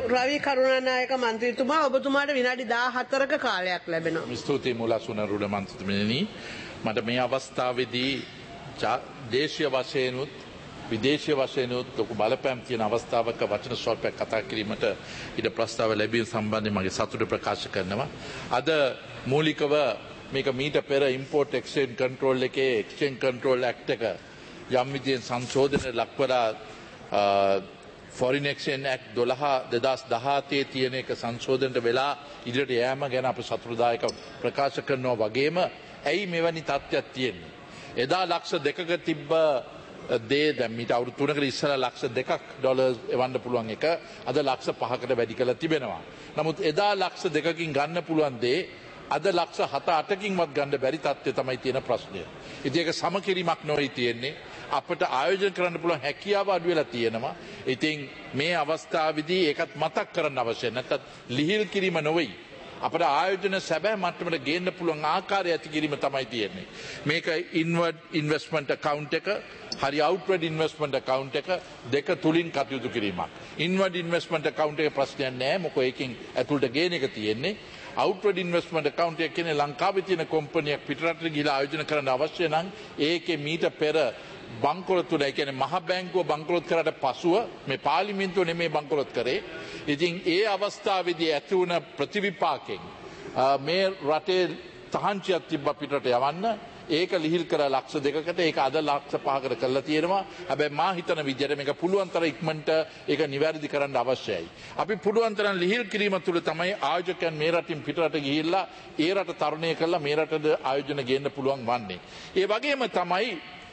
රවි කරුණානායක මන්ත්‍රීතුමා ඔබතුමාට විනාඩි 14ක කාලයක් ලැබෙනවා. ස්තුතියි මුලසුන රුඩ මන්ත්‍රීතුමනි. මට මේ අවස්ථාවේදී දේශීය වශයෙන්ුත් විදේශීය වශයෙන්ුත් ලොකු බලපෑම් තියෙන අවස්ථාවක වචන ස්වල්පයක් කතා කිරීමට ඉඩ ප්‍රස්තාව ලැබීම සම්බන්ධයෙන් මගේ සතුට ප්‍රකාශ කරනවා. අද මූලිකව මේක මීට පෙර ඉම්පෝර්ට් එක්ස්චේන්ජ් කන්ට්‍රෝල් එකේ එක්ස්චේන්ජ් කන්ට්‍රෝල් ඇක්ට් එක යම් විදියෙන් සංශෝධනයට ලක්වලා ෆොරින් එක්ස්චේන්ජ් ඇක්ට් 12/2017 තියෙන එක සංශෝධනයට වෙලා ඉදිරියට යෑම ගැන අප සතුටුදායක ප්‍රකාශ කරනවා වගේම ඇයි මෙවැනි තත්ත්වයක් තියෙන්නේ? එදා ලක්ෂ 2ක තිබ්බ දේ දැන් මීට අවුරුදු 3කට ඉස්සෙල්ලා ලක්ෂ 2ක් ඩොලර්ස් එවන්න පුළුවන් එක අද ලක්ෂ 5කට වැඩි කරලා තිබෙනවා. නමුත් එදා ලක්ෂ 2කින් ගන්න පුළුවන් දේ අද ලක්ෂ 7-8කින්වත් ගන්න බැරි තත්ත්වය තමයි තියෙන ප්‍රශ්නය. ඉතින් ඒක සමකිරීමක් නොවේ තියෙන්නේ. අපට ආයෝජන කරන්න පුළුවන් හැකියාව අඩු වෙලා තියෙනවා. ඉතින් මේ අවස්ථාවේදී ඒකත් මතක් කරන්න අවශ්‍යයි. නැත්නම් ලිහිල් කිරීම නොවේ. අපට ආයෝජන සැබෑ මට්ටමට ගේන්න පුළුවන් ආකාරය ඇති කිරීම තමයි තියෙන්නේ. මේක ඉන්වර්ඩ් ඉන්වෙස්ට්මන්ට් account එක හරි අවුට්වර්ඩ් ඉන්වෙස්ට්මන්ට් account එක දෙක තුලින් කටයුතු කිරීමක්. ඉන්වර්ඩ් ඉන්වෙස්ට්මන්ට් account එකේ ප්‍රශ්නයක් නැහැ. මොකද ඒකෙන් ඇතුළට ගේන එක තියෙන්නේ. අවුට්වර්ඩ් ඉන්වෙස්ට්මන්ට් account එක කියන්නේ ලංකාවේ තියෙන කම්පැනියක් පිටරටට ගිහිලා ආයෝජන කරන්න අවශ්‍ය නම් ඒකේ මීට පෙර බංකොලොත් තුන, ඒ කියන්නේ මහ බැංකුව බංකොලොත් කරාට පසුව මේ පාර්ලිමේන්තුව නෙමෙයි බංකොලොත් කරේ. ඉතින් ඒ අවස්ථාවේදී ඇති වුණ ප්‍රතිවිපාකෙන් මේ රටේ තහංචියක් තිබ්බ පිටරට යවන්න. ඒක ලිහිල් කරලා ලක්ෂ 2කට ඒක අද ලක්ෂ 5කට කරලා තියෙනවා. හැබැයි මා හිතන විදිහට මේක පුළුවන් තරම් ඉක්මනට ඒක නිවැරදි කරන්න අවශ්‍යයි. අපි පුළුවන් තරම් ලිහිල් කිරීම තුළ තමයි ආයෝජකයන් මේ රටින් පිටරට ගිහිල්ලා ඒ රට තරණය කරලා මේ රටට ආයෝජන ගේන්න පුළුවන් වන්නේ. ඒ වගේම තමයි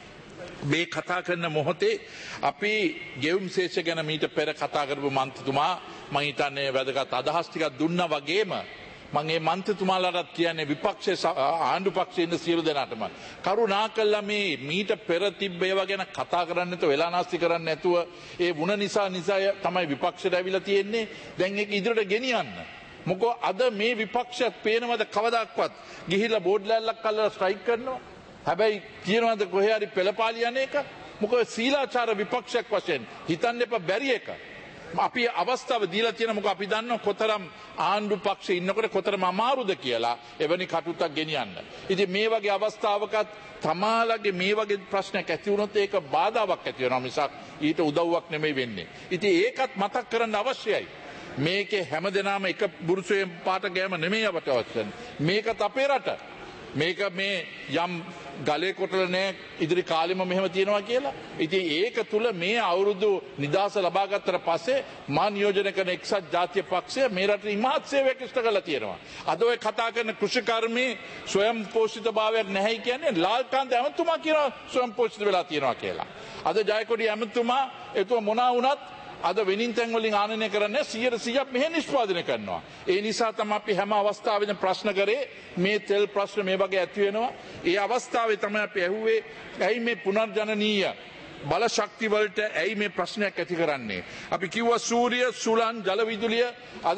මේ කතා කරන මොහොතේ අපි ගෙවුම් ශේෂ ගැන මීට පෙර කතා කරපු මන්ත්‍රීතුමා මම හිතන්නේ වැදගත් අදහස් ටිකක් දුන්නා වගේම මම මේ මන්ත්‍රීතුමාලාට කියන්නේ විපක්ෂයේ ආණ්ඩු පක්ෂයේ ඉන්න සියලු දෙනාටම කරුණාකරලා මේ මීට පෙර තිබ්බ ඒවා ගැන කතා කරන්න නැතුව වෙලානාස්ති කරන්න නැතුව ඒ වුණ නිසා තමයි විපක්ෂයට ඇවිල්ලා තියෙන්නේ. දැන් ඒක ඉදිරියට ගෙනියන්න. මොකෝ අද මේ විපක්ෂයත් පේනවද කවදාක්වත් ගිහිල්ලා බෝඩ් ලෑල්ලක් අල්ලලා ස්ට්‍රයික් කරනවා. හැබැයි කියනවාද කොහේ හරි පෙළපාලි යන එක? මොකද සීලාචාර විපක්ෂයක් වශයෙන් හිතන්න එපා බැරි එක. අපි අවස්ථාව දීලා තියෙන මොකද අපි දන්නවා කොතරම් ආණ්ඩු පක්ෂේ ඉන්නකොට කොතරම් අමාරුද කියලා එවැනි කටයුත්තක් ගෙනියන්න. ඉතින් මේ වගේ අවස්ථාවකත් තමාලගේ මේ වගේ ප්‍රශ්නයක් ඇති වුණොත් ඒක බාධාවක් ඇති වෙනවා මිසක් ඊට උදව්වක් නෙමෙයි වෙන්නේ. ඉතින් ඒකත් මතක් කරන්න අවශ්‍යයි. මේකේ හැමදෙනාම එක බුරුසයෙන් පාට ගෑම නෙමෙයි අපට අවශ්‍ය. මේකත් අපේ රට. මේක මේ යම් ගලේ කොටල නෑ ඉදිරි කාලෙම මෙහෙම තියෙනවා කියලා. ඉතින් ඒක තුල මේ අවුරුදු නිදහස ලබා ගත්තට පස්සේ මා නියෝජනය කරන එක්සත් ජාතික පක්ෂය මේ රටේ ඉමහත් සේවයක් ඉෂ්ට කරලා තියෙනවා. අද ඔය කතා කරන කෘෂිකර්මී ස්වයං පෝෂිතභාවයක් නැහැ කියන්නේ ලාල්කාන්ත ඇමතුමා කියනවා ස්වයං පෝෂිත වෙලා තියෙනවා කියලා. අද ජයකොඩි ඇමතුමා එතුමා මොනවා වුණත් අද වෙනින් තැන් වලින් ආනයනය කරන්නේ 100% මෙහෙ නිෂ්පාදනය කරනවා. ඒ නිසා තමයි අපි හැම අවස්ථාවෙම ප්‍රශ්න කරේ මේ තෙල් ප්‍රශ්න මේ වගේ ඇති වෙනවා. ඒ අවස්ථාවේ තමයි අපි ඇහුවේ ඇයි මේ පුනර්ජනනීය බල ශක්ති වලට ඇයි මේ ප්‍රශ්නයක් ඇති කරන්නේ? අපි කිව්වා සූර්ය සුලන් ජල විදුලිය අද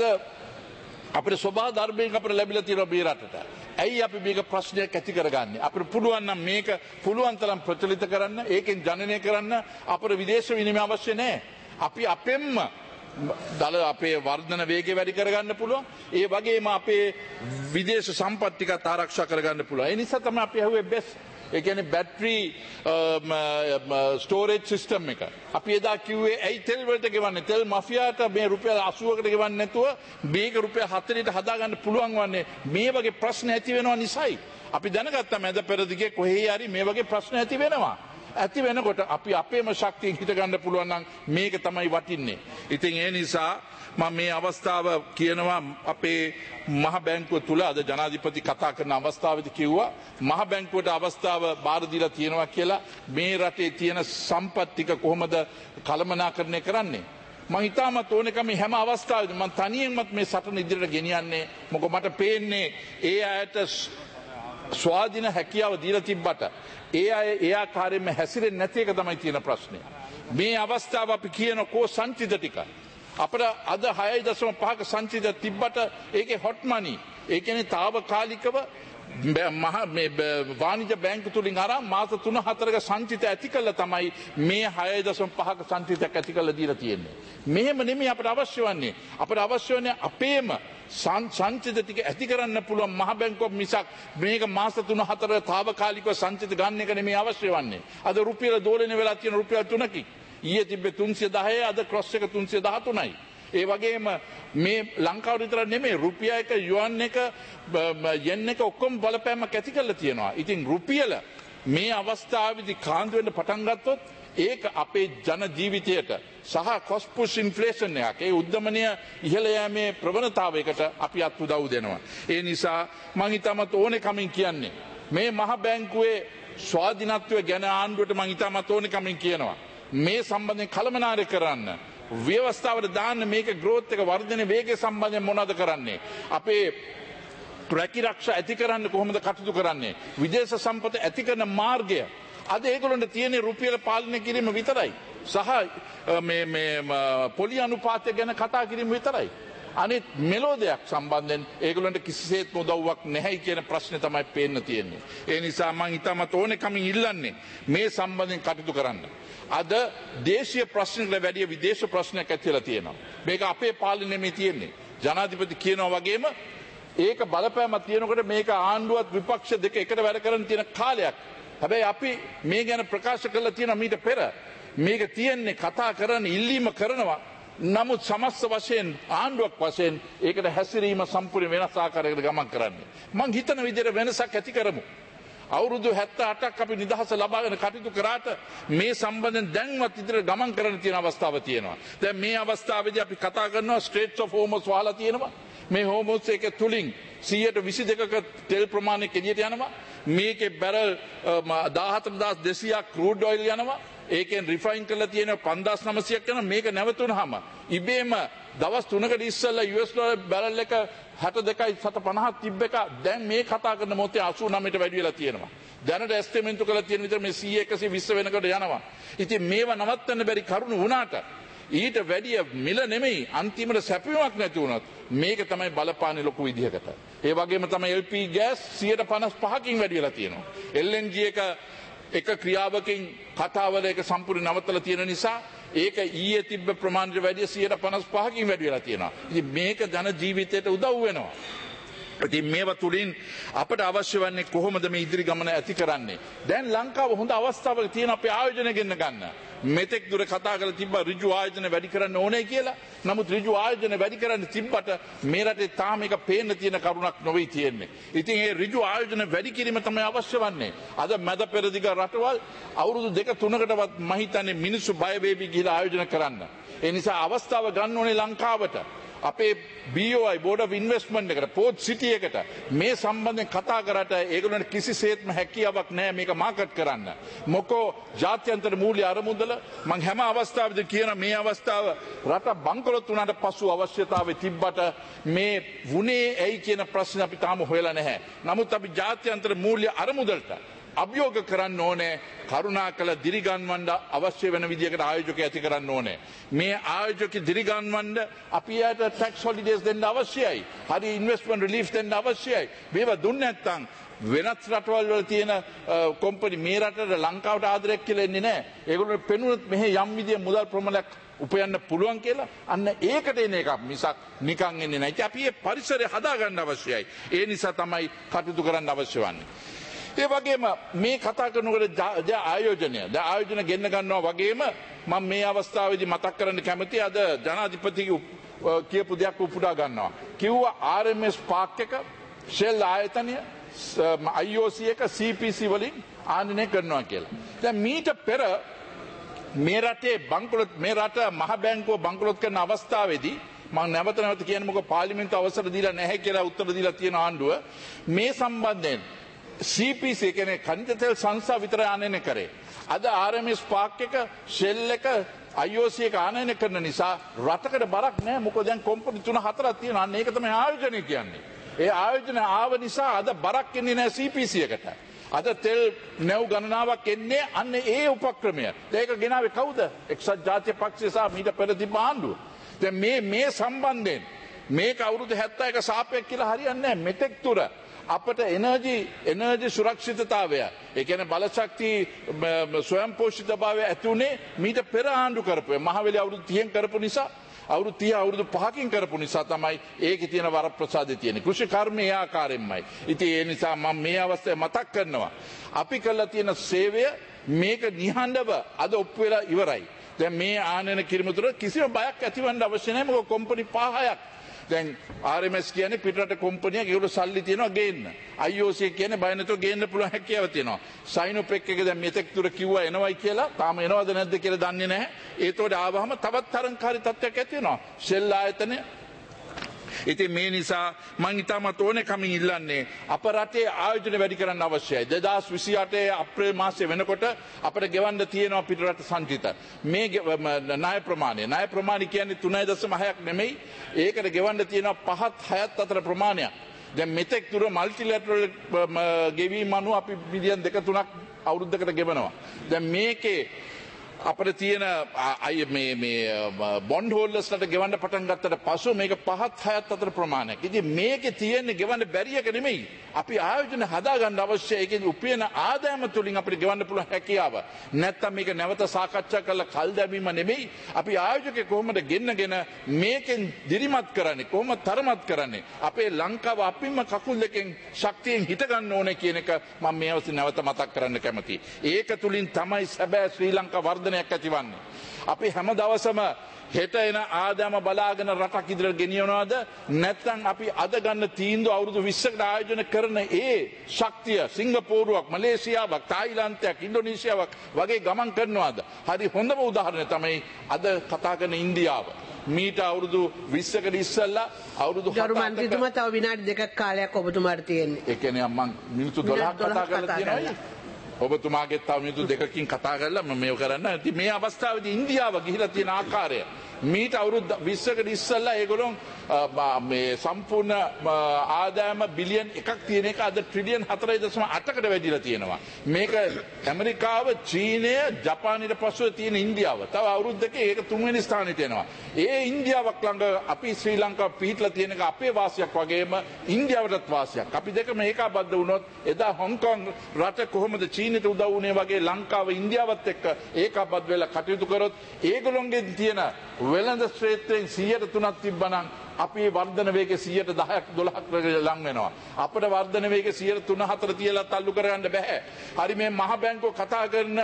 අපේ සබහා ධර්මයෙන් අපිට ලැබිලා තියෙනවා මේ රටට. ඇයි අපි මේක ප්‍රශ්නයක් ඇති කරගන්නේ? අපිට පුළුවන් නම් මේක පුළුවන් තරම් ප්‍රචලිත කරන්න, ඒකෙන් ජනනය කරන්න අපේ විදේශ විනිමය අවශ්‍ය නැහැ. අපි අපෙන්ම අපේ වර්ධන වේගය වැඩි කරගන්න පුළුවන්. ඒ වගේම අපේ විදේශ සම්පත් ටිකත් ආරක්ෂා කරගන්න පුළුවන්. ඒ නිසා තමයි අපි අහුවේ බෙස්. ඒ කියන්නේ බැටරි ස්ටෝරේජ් සිස්ටම් එක. අපි එදා කිව්වේ ඇයි තෙල් වලට ගෙවන්නේ? තෙල් මාෆියාට මේ රුපියල් 80කට ගෙවන්නේ නැතුව මේක රුපියල් 40ට හදාගන්න පුළුවන් වන්නේ මේ වගේ ප්‍රශ්න ඇති වෙනවා නිසායි. අපි දැනගත්තා මැද පෙරදිගේ කොහේ හරි මේ වගේ ප්‍රශ්න ඇති වෙනවා. ඇති වෙනකොට අපි අපේම ශක්තියෙන් හිත ගන්න පුළුවන් නම් මේක තමයි වටින්නේ. ඉතින් ඒ නිසා මම මේ අවස්ථාව කියනවා අපේ මහ බැංකුව තුල අද ජනාධිපති කතා කරන අවස්ථාවේදී කිව්වා මහ බැංකුවට අවස්ථාව බාර දීලා තියෙනවා කියලා මේ රටේ තියෙන සම්පත් ටික කොහොමද කළමනාකරණය කරන්නේ. මම හිතාමත් ඕනකම හැම අවස්ථාවෙදී මම තනියෙන්මත් මේ සටන ඉදිරියට ගෙනියන්නේ. මොකද මට පේන්නේ ඒ අයට ස්වාධීන හැකියාව දීලා තිබ්බට ඒ අය ඒ ආකාරයෙන්ම හැසිරෙන්නේ නැති එක තමයි තියෙන ප්‍රශ්නේ. මේ අවස්ථාව අපි කියන කෝ සංචිත ටික අපිට අද 6.5ක සංචිත තිබ්බට ඒකේ හොට් මනි ඒ කියන්නේ తాවකාලිකව වාණිජ බැංකු තුලින් අරන් මාස 3-4ක සංචිත ඇති කළා තමයි මේ 6.5ක සංචිතයක් ඇති කළා දීලා තියෙන්නේ. මෙහෙම නෙමෙයි අපිට අවශ්‍ය වන්නේ. අපිට අවශ්‍ය වන්නේ අපේම සංචිත ටික ඇති කරන්න පුළුවන් මහ බැංකුවක් මිසක් මේක මාස 3-4 තාවකාලිකව සංචිත ගන්න එක නෙමෙයි අවශ්‍ය වන්නේ. අද රුපියල දෝලණය වෙලා තියෙන රුපියල් 3කින්. ඊයේ තිබ්බේ 310 අද ක්‍රොස් එක 313යි. ඒ වගේම මේ ලංකාව විතර නෙමෙයි රුපියල් එක යුවන් එක යෙන් එක ඔක්කොම බලපෑමක් ඇති කරලා තියෙනවා. ඉතින් රුපියල මේ අවස්ථාවේදී කාන්දු වෙන්න පටන් ගත්තොත් ඒක අපේ ජන ජීවිතයට සහ කොස්ට් පුෂ් ඉන්ෆ්ලේෂන් එකක් ඒ උද්දමනය ඉහළ යෑමේ ප්‍රවණතාවයකට අපි අත් උදව් දෙනවා. ඒ නිසා මම ඊටමත් ඕනේ කමින් කියන්නේ මේ මහ බැංකුවේ ස්වාධීනත්වය ගැන ආණ්ඩුවට මම ඊටමත් ඕනේ කමින් කියනවා. මේ සම්බන්ධයෙන් කළමනාරය කරන්න ව්‍යවස්ථාවට දාන්න මේක growth එක වර්ධනය වේගය සම්බන්ධයෙන් මොනවද කරන්නේ අපේ රැකිරක්ෂා ඇති කරන්න කොහොමද කටයුතු කරන්නේ විදේශ සම්පත ඇති කරන මාර්ගය අද ඒගොල්ලන්ට තියෙන රුපියල පාලනය කිරීම විතරයි සහ මේ පොලි අනුපාතය ගැන කතා කිරීම විතරයි අනිත් මෙලෝ දෙයක් සම්බන්ධයෙන් ඒගොල්ලන්ට කිසිසේත්ම උදව්වක් නැහැයි කියන ප්‍රශ්නේ තමයි පේන්න තියෙන්නේ ඒ නිසා මම ඊටමත් ඕනේ කමින් ඉල්ලන්නේ මේ සම්බන්ධයෙන් කටයුතු කරන්න අද දේශීය ප්‍රශ්නකට වැඩිය විදේශ ප්‍රශ්නයක් ඇතිලා තියෙනවා. මේක අපේ පාලනයේ මේ තියෙන්නේ. ජනාධිපති කියනවා වගේම ඒක බලපෑමක් තියෙනකොට මේක ආණ්ඩුවත් විපක්ෂ දෙක එකට වැඩ කරන තියෙන කාලයක්. හැබැයි අපි මේ ගැන ප්‍රකාශ කළා තියෙනවා මීට පෙර. මේක තියෙන්නේ කතා කරන ඉල්ලීම කරනවා. නමුත් සමස්ත වශයෙන් ආණ්ඩුවක් වශයෙන් ඒකට හැසිරීම සම්පූර්ණ වෙනස් ආකාරයකට ගමන් කරන්නේ. මං හිතන විදිහට වෙනසක් ඇති කරමු. අවුරුදු 78ක් අපි නිදහස ලබාගෙන කටයුතු කරාට මේ සම්බන්ධයෙන් දැන්වත් ඉදිරියට ගමන් කරන්න තියෙන අවස්ථාව තියෙනවා. දැන් මේ අවස්ථාවේදී අපි කතා කරනවා ස්ට්‍රේට්ස් ඔෆ් හෝමස් වහලා තියෙනවා. මේ හෝමස් එක තුලින් 122ක තෙල් ප්‍රමාණයක් එළියට යනවා. මේකේ බැරල් 14200ක් ක්‍රූඩ් ඔයිල් යනවා. ඒකෙන් රිෆයින් කරලා තියෙන 5900ක් යනවා. මේක නැවතුනහම ඉබේම දවස් 3කට ඉස්සෙල්ලා US ඩොලර් බැරල් එක 62.50ක් තිබ්බ එක දැන් මේ කතා කරන මොහොතේ 89ට වැඩි වෙලා තියෙනවා. දැනට එස්ටිමේට් කරලා තියෙන විතර මේ 100 120 වෙනකොට යනවා. ඉතින් මේවා නවත්තන්න බැරි කරුණු වුණාට ඊට වැඩිය මිල නෙමෙයි අන්තිමට සැපයුමක් නැති වුණත් මේක තමයි බලපාන්නේ ලොකු විදිහකට. ඒ වගේම තමයි LP ගෑස් 155කින් වැඩි වෙලා තියෙනවා. LNG එක ක්‍රියාවකින් කතාවල එක සම්පූර්ණ නවත්තලා තියෙන නිසා ඒක ඊයේ තිබ්බ ප්‍රමාණයට වැඩිය 155කින් වැඩි වෙලා තියෙනවා. ඉතින් මේක ජන ජීවිතයට උදව් වෙනවා. ඉතින් මේවා තුලින් අපට අවශ්‍ය වන්නේ කොහොමද මේ ඉදිරි ගමන ඇති කරන්නේ? දැන් ලංකාව හොඳ අවස්ථාවක තියෙන අපේ ආයෝජන ගෙන්න ගන්න. මෙතෙක් දුර කතා කරලා තිබ්බා ඍජු ආයෝජන වැඩි කරන්න ඕනේ කියලා. නමුත් ඍජු ආයෝජන වැඩි කරන්න තිබ්බට මේ රටේ තාම එක පේන්න තියෙන කරුණක් නොවේ තියෙන්නේ. ඉතින් මේ ඍජු ආයෝජන වැඩි කිරීම තමයි අවශ්‍ය වන්නේ. අද මැද පෙරදිග රටවල් අවුරුදු 2-3කටවත් මම හිතන්නේ මිනිස්සු බය වෙවි ගිහලා ආයෝජන කරන්න. ඒ නිසා අවස්ථාව ගන්න ඕනේ ලංකාවට. අපේ BOI Board of Investment එකට Port City එකට මේ සම්බන්ධයෙන් කතා කරාට ඒගොල්ලන්ට කිසිසේත්ම හැකියාවක් නැහැ මේක මාකට් කරන්න. මොකෝ ජාත්‍යන්තර මූල්‍ය අරමුදල මම හැම අවස්ථාවෙදී කියන මේ අවස්ථාව රට බංකොලොත් වුණාට පසු අවශ්‍යතාවය තිබ්බට මේ වුණේ ඇයි කියන ප්‍රශ්න අපි තාම හොයලා නැහැ. නමුත් අපි ජාත්‍යන්තර මූල්‍ය අරමුදලට අභියෝග කරන්න ඕනේ කරුණාකර දිරිගන්වන්න අවශ්‍ය වෙන විදිහකට ආයෝජක ඇති කරන්න ඕනේ. මේ ආයෝජක දිරිගන්වන්න අපි යට ටැක්ස් හොලිඩේස් දෙන්න අවශ්‍යයි. හරි ඉන්වෙස්ට්මන්ට් රිලීෆ් දෙන්න අවශ්‍යයි. මේවා දුන්නේ නැත්නම් වෙනත් රටවල් වල තියෙන කම්පැනි මේ රටට ලංකාවට ආදරයක් කියලා එන්නේ නැහැ. ඒගොල්ලෝ පෙනුනොත් මෙහි යම් විදිහේ මුදල් ප්‍රමාණයක් උපයන්න පුළුවන් කියලා අන්න ඒකට එන එකක් මිසක් නිකන් එන්නේ නැහැ. අපි මේ පරිසරය හදාගන්න අවශ්‍යයි. ඒ නිසා තමයි කටයුතු කරන්න අවශ්‍ය වන්නේ. ඒ වගේම මේ කතා කරනකොට ආයෝජන ගෙන්න ගන්නවා වගේම මම මේ අවස්ථාවේදී මතක් කරන්න කැමතියි අද ජනාධිපතිගේ කියපු දෙයක් උපුටා ගන්නවා. කිව්වා RMS පාක් එක Shell ආයතනය IOC එක CPC වලින් ආනයනය කරනවා කියලා. දැන් මීට පෙර මේ රටේ බංකොලොත් මේ රට මහ බැංකුව බංකොලොත් කරන අවස්ථාවේදී මම නැවත කියන්නේ මොකද පාර්ලිමේන්තුව අවසර දීලා නැහැ කියලා උත්තර දීලා තියෙන ආණ්ඩුව මේ සම්බන්ධයෙන් CPC කියන්නේ කනිජ තෙල් සංස්ථාව විතර ආනයනය කරේ. අද RMS පාක් එක Shell එක IOC එක ආනයනය කරන නිසා රටකට බරක් නැහැ. මොකද දැන් කම්පැනි 3-4ක් තියෙනවා. අන්න ඒක තමයි ආයෝජනය කියන්නේ. ඒ ආයෝජන ආව නිසා අද බරක් එන්නේ නැහැ CPC එකට. අද තෙල් නැව් ගණනාවක් එන්නේ අන්න ඒ උපක්‍රමය. ඒක ගෙනාවේ කවුද? එක්සත් ජාතික පක්ෂය සහ මීට පෙර තිබ්බ ආණ්ඩුව. දැන් මේ සම්බන්ධයෙන් මේක අවුරුදු 71 සාපයක් කියලා හරියන්නේ නැහැ. මෙතෙක් තුර අපට එනර්ජි සුරක්ෂිතතාවය, ඒ කියන්නේ බලශක්ති ස්වයංපෝෂිතභාවය ඇති උනේ මීට පෙර ආණ්ඩු කරපු මහවැලි අවුරුදු 30න් කරපු නිසා, අවුරුදු 30 අවුරුදු 5කින් කරපු නිසා තමයි ඒකේ තියෙන වරප්‍රසාදේ තියෙන්නේ. කෘෂි කර්මය ඒ ආකාරයෙන්මයි. ඉතින් ඒ නිසා මම මේ අවස්ථාවේ මතක් කරනවා අපි කළා තියෙන සේවය මේක නිහඬව අද ඔප්පු වෙලා ඉවරයි. දැන් මේ ආනයන කිරීම තුළ කිසිම බයක් ඇතිවන්න අවශ්‍ය නැහැ. මොකද කොම්පැනි 5ක් දැන් RMS කියන්නේ පිටරට කොම්පැනියක්, ඒකට සල්ලි තියෙනවා ගේන්න. IOC කියන්නේ බය නැතුව ගේන්න පුළුවන් හැකියාව තියෙනවා. Sinopec එක දැන් මෙතෙක් තුර කිව්වා එනවයි කියලා, තාම එනවද නැද්ද කියලා දන්නේ නැහැ. ඒතකොට ආවහම තවත් තරංකාරී තත්ත්වයක් ඇති වෙනවා. Shell ආයතනය. ඉතින් මේ නිසා මම ඉතාමත් ඕනකමින් ඉල්ලන්නේ අප රටේ ආයෝජන වැඩි කරන්න අවශ්‍යයි. 2028 අප්‍රේල් මාසයේ වෙනකොට අපිට ගෙවන්න තියෙනවා පිටරට සංචිත මේ ණය ප්‍රමාණය කියන්නේ 3.6ක් නෙමෙයි. ඒකට ගෙවන්න තියෙනවා 5ත් 6ත් අතර ප්‍රමාණයක්. දැන් මෙතෙක් තුර මල්ටිලැටරල් ගෙවීම අනුව අපි බිලියන් 2-3ක් අවුරුද්දකට ගෙවනවා. දැන් මේකේ අපිට තියෙන මේ බොන්ඩ් හෝල්ඩර්ස්ලට ගෙවන්න පටන් ගත්තට පසු මේක 5ත් 6ත් අතර ප්‍රමාණයක්. ඉතින් මේකේ තියෙන්නේ ගෙවන්න බැරි එක නෙමෙයි. අපි ආයෝජන හදාගන්න අවශ්‍යයි. ඒකෙන් උපයන ආදායම තුලින් අපිට ගෙවන්න පුළුවන් හැකියාව. නැත්තම් මේක නැවත සාකච්ඡා කරලා කල් දැමීම නෙමෙයි. අපි ආයෝජකේ කොහොමද ගෙන්නගෙන මේකෙන් දිරිමත් කරන්නේ, කොහොමද තරමත් කරන්නේ? අපේ ලංකාව අපින්ම කකුල් දෙකෙන් ශක්තියෙන් හිට ගන්න ඕනේ කියන එක මම මේ අවස්ථාවේ නැවත මතක් කරන්න කැමතියි. ඒක තුලින් තමයි සැබෑ ශ්‍රී ලංකා වර්ධනයක් ඇතිවන්නේ. අපි හැම දවසම හෙට එන ආදායම බලාගෙන රටක් ඉදිරියට ගෙනියනවාද නැත්නම් අපි අද ගන්න තීන්දුව අවුරුදු 20කට ආයෝජන කරන ඒ ශක්තිය සිංගප්පූරුවක්, මලේසියාවක්, තායිලන්තයක්, ඉන්දුනීසියාවක් වගේ ගමන් කරනවාද? හරි හොඳම උදාහරණය තමයි අද කතා කරන ඉන්දියාව. මීට අවුරුදු 20කට ඉස්සෙල්ලා අවුරුදු 7කට ගරු මන්ත්‍රීතුමා තව විනාඩි 2ක කාලයක් ඔබතුමාට තියෙන්නේ. ඒ කියන්නේ මම මිනිත්තු 12ක් කතා කරලා තියෙනවා. ඔබතුමාගේ තව මිනිත්තු 2කින් කතා කරලා මම මේක කරන්න. ඉතින් මේ අවස්ථාවේදී ඉන්දියාව ගිහිලා තියෙන ආකාරය මීට අවුරුදු 20කට ඉස්සෙල්ලා ඒගොල්ලෝ මේ සම්පූර්ණ ආදායම බිලියන් 1ක් තියෙන එක අද ට්‍රිලියන් 4.8කට වැඩිලා තියෙනවා. මේක ඇමරිකාව, චීනය, ජපානයට පස්සෙ තියෙන ඉන්දියාව. තව අවුරුද්දක ඒක 3 වෙනි ස්ථානෙට එනවා. ඒ ඉන්දියාවක් ළඟ අපි ශ්‍රී ලංකාව පිහිටලා තියෙන එක අපේ වාසියක් වගේම ඉන්දියාවටත් වාසියක්. අපි දෙකම ඒකාබද්ධ වුණොත් එදා හොංකොං රට කොහොමද චීනයට උදව් වුණේ වගේ ලංකාව ඉන්දියාවත් එක්ක ඒකාබද්ධ වෙලා කටයුතු කරොත් ඒගොල්ලොන්ගෙන් තියෙන වෙළඳ ශ්‍රේත්‍රයෙන් 103ක් තිබ්බනම් අපි වර්ධන වේගය 10%ක් 12ක් ලං වෙනවා. අපිට වර්ධන වේගය 3-4 තියලා තල්ලු කරගන්න බෑ. හරි මේ මහ බැංකුව කතා කරන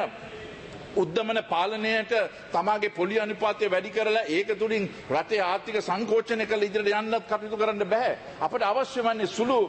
උද්දමන පාලනයට තමාගේ පොලි අනුපාතය වැඩි කරලා ඒක තුලින් රටේ ආර්ථික සංකෝචනය කළ ඉදිරියට යන්නත් කටයුතු කරන්න බෑ. අපිට අවශ්‍ය වන්නේ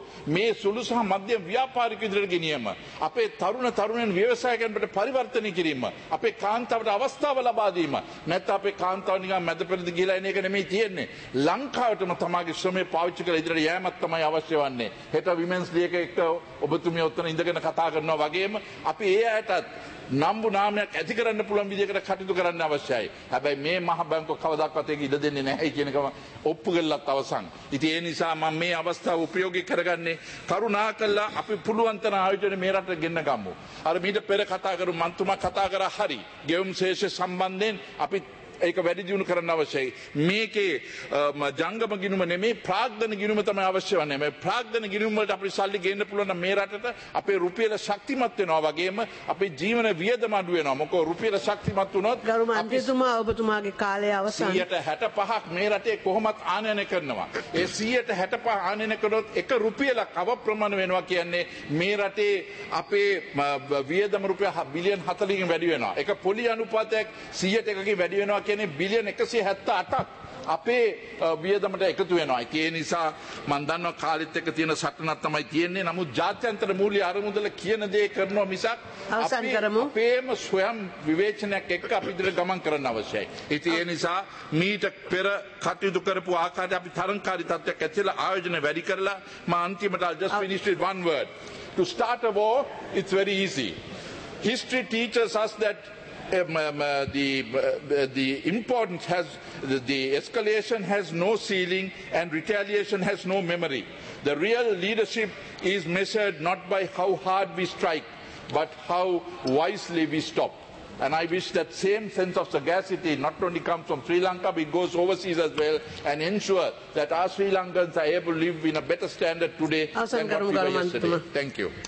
සුළු සහ මධ්‍යම ව්‍යාපාරික ඉදිරියට ගෙනියීම. අපේ තරුණයන් ව්‍යවසායකයන්ට පරිවර්තනය කිරීම. අපේ කාන්තාවට අවස්ථාව ලබා දීම. නැත්නම් අපේ කාන්තාව නිකන් මැද පෙරදි ගිහලා එන එක නෙමෙයි තියෙන්නේ. ලංකාවටම තමාගේ ශ්‍රමය පාවිච්චි කරලා ඉදිරියට යෑමක් තමයි අවශ්‍ය වන්නේ. හෙට විමෙන්ස් ඩේ එක ඔබතුමිය උත්තර ඉඳගෙන කතා කරනවා වගේම අපි ඒ අයටත් නම්බු නාමයක් ඇති කරන්න පුළුවන් විදිහකට කටයුතු කරන්න අවශ්‍යයි. හැබැයි මේ මහ බැංකුව කවදාවත් ඒක ඉඩ දෙන්නේ නැහැ කියන එකම ඔප්පු කළත් අවසන්. ඉතින් ඒ නිසා මම මේ අවස්ථාව උපයෝගී කරගන්නේ කරුණාකරලා අපි පුළුවන් තරම් ආයෝජන මේ රටට ගෙන්න ගමු. අර මීට පෙර කතා කරු මන්තුමා කතා කරා හරි. ගෙවුම් ශේෂ සම්බන්ධයෙන් අපි ඒක වැඩි දියුණු කරන්න අවශ්‍යයි. මේකේ ජංගම ගිණුම නෙමෙයි ප්‍රාග්ධන ගිණුම තමයි අවශ්‍ය වන්නේ. මේ ප්‍රාග්ධන ගිණුම වලට අපිට සල්ලි ගේන්න පුළුවන් නම් මේ රටට අපේ රුපියල ශක්තිමත් වෙනවා වගේම අපේ ජීවන වියදම අඩු වෙනවා. මොකද රුපියල ශක්තිමත් වුණොත් ගරු මන්ත්‍රීතුමා ඔබතුමාගේ කාලය අවසන්. 65ක් මේ රටේ කොහොමත් ආනයනය කරනවා. ඒ 65 ආනයනය කරනොත් එක රුපියලක් අවප්‍රමාණ වෙනවා කියන්නේ මේ රටේ අපේ වියදම රුපියල් බිලියන් 40කින් වැඩි වෙනවා. එක පොලි අනුපාතයක් 100%කින් වැඩි වෙනවා කියන්නේ බිලියන් 178ක් අපේ වියදමට එකතු වෙනවා. ඒ නිසා මම දන්නවා කාලෙත් එක්ක තියෙන සටනක් තමයි තියෙන්නේ. නමුත් ජාත්‍යන්තර මූල්‍ය අරමුදල කියන දේ කරනවා මිසක් අපේම ස්වයං විවේචනයක් එක්ක අපි ඉදිරියට ගමන් කරන්න අවශ්‍යයි. ඉතින් ඒ නිසා මීට පෙර කටයුතු කරපු ආකාරයට අපි තරංකාරී තත්ත්වයක් ඇතිලා ආයෝජන වැඩි කරලා මම අන්තිමට I'll just finish with one word. To start a war, it's very easy. History teaches us that the importance has the escalation has no ceiling and retaliation has no memory. The real leadership is measured not by how hard we strike but how wisely we stop. And I wish that same sense of sagacity not only comes from Sri Lanka, but it goes overseas as well and ensure that our Sri Lankans are able to live in a better standard today than what we were yesterday. Thank you.